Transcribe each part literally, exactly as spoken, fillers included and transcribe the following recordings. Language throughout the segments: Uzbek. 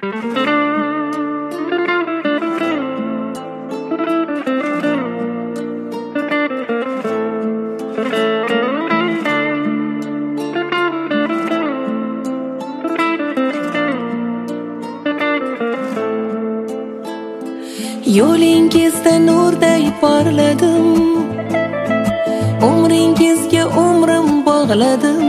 Yo'lingizda nurday porladim, umringizga umrim bog'ladim.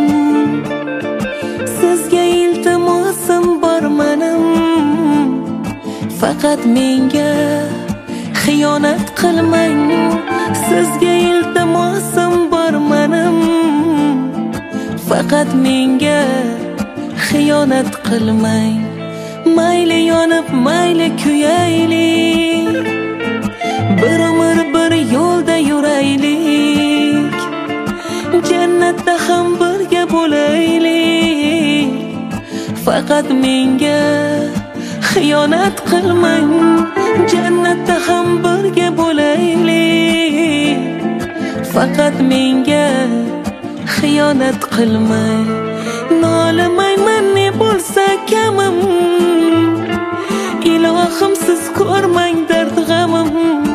Sizga iltimosim bor menim, faqat menga xiyonat qilmang. Sizga iltimosim bor menim, faqat menga xiyonat qilmang. Mayli yonib, mayli kuyaylik, bir umr bir yo'lda yuraylik, jannatda ham birga bo'laylik. Faqat menga xiyonat qilmang, jannatda ham birga bo'laylik. Faqat menga xiyonat qilmang. Nolimayman ne bo'lsa kamim, ilohim siz ko'rmang dard g'amim.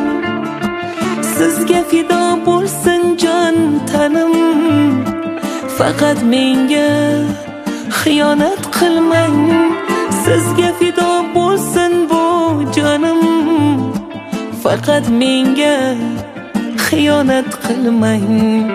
Sizga fido bo'lsin jon tanim, faqat menga xiyonat qilmang. Sizga fido bo'lsin bu jonim, faqat menga xiyonat qilmang.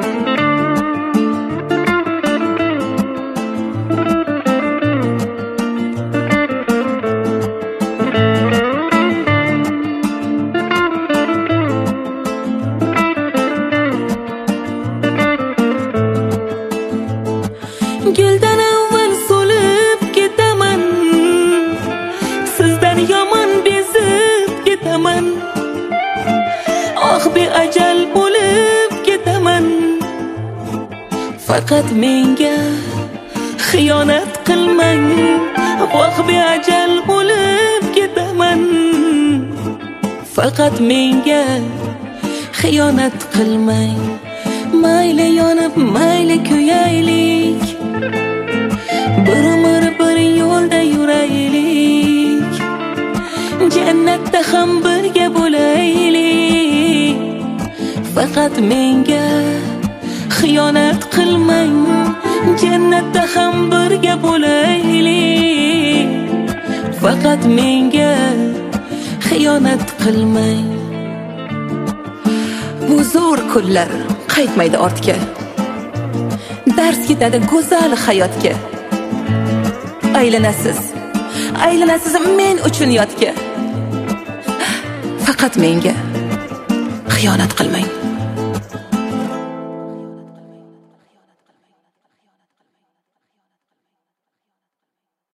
Guldan avval so'lib ketaman, sizdan yomon bezib ketaman. Oh beajal bo'lib ketaman, faqat menga xiyonat qilmang. Oh beajal bo'lib ketaman, faqat menga xiyonat qilmang. Mayli yonib, mayli kuyaylik, bir umr bir yo'lda yuraylik, jannatda ham birga bo'laylik. Faqat menga xiyonat qilmang, jannatda ham birga bo'laylik. Faqat menga xiyonat qilmang. Bu zo'r kunlar qaytmaydi ortga, dars ketadi go'zal hayotga. Aylanasiz, aylanasiz men uchun yotga. Faqat menga xiyonat qilmang.